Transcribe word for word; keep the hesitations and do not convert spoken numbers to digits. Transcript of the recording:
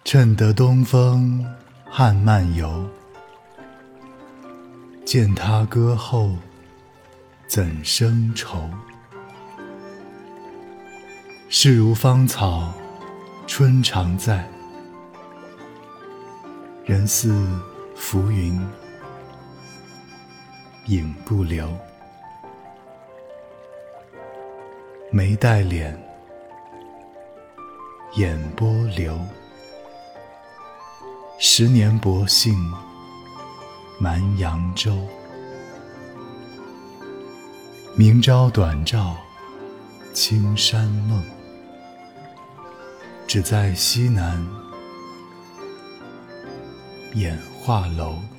趁得东风汉漫游，见他歌后怎生愁？势如芳草春常在，人似浮云影不留。眉黛脸，眼波流。十年薄幸蛮扬州。明朝短照青山梦，只在西南演画楼。